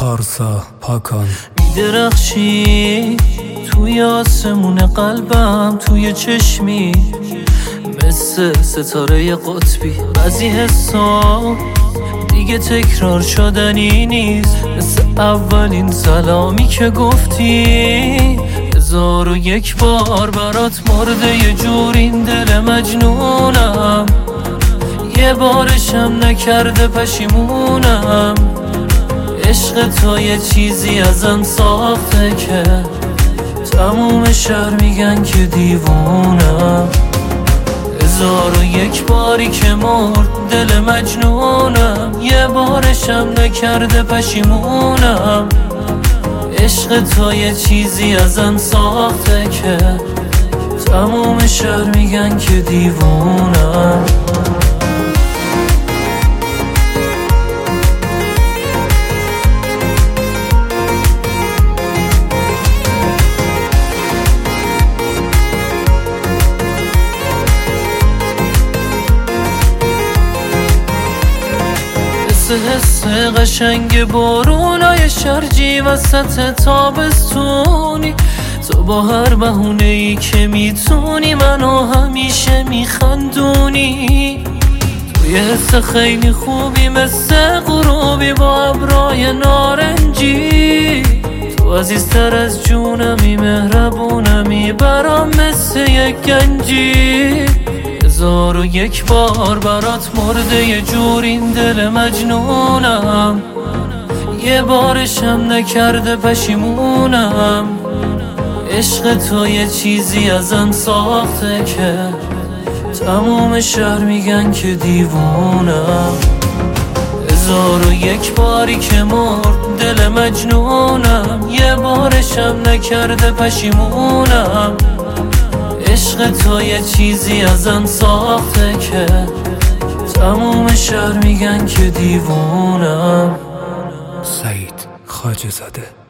پارسا پاکن میدرخشی توی آسمون قلبم، توی چشمی مثل ستاره قطبی. بعضی حسا دیگه تکرار شدنی نیست، مثل اولین سلامی که گفتی 1001 بار برات مرده. یه جور این دل مجنونم، یه بارشم نکرده پشیمونم. عشق تو یه چیزی ازم ساخته که تموم شهر میگن که دیوونم. 1001 باری که مرد دل مجنونم، یه بارشم نکرده پشیمونم. عشق تو یه چیزی ازم ساخته که تموم شهر میگن که دیوونم. حس قشنگ بارونای شرجی وسط تابستونی، تو با هر بهونه‌ای که میتونی منو همیشه میخندونی. توی حس خیلی خوبی مثل غروبی با ابرای نارنجی، تو عزیزتر از جونمی، مهربونمی، برام مثل یک گنجی. 1001 بار برات مرده یه جور این دل مجنونم، یه بارشم نکرده پشیمونم. عشق تو یه چیزی ازم ساخته که تموم شهر میگن که دیوونم. 1001 باری که مرد دل مجنونم، یه بارشم نکرده پشیمونم. عشق تو یه چیزی ازم ساخته که تموم شهر میگن که دیوونم. سعید خواجه زاده.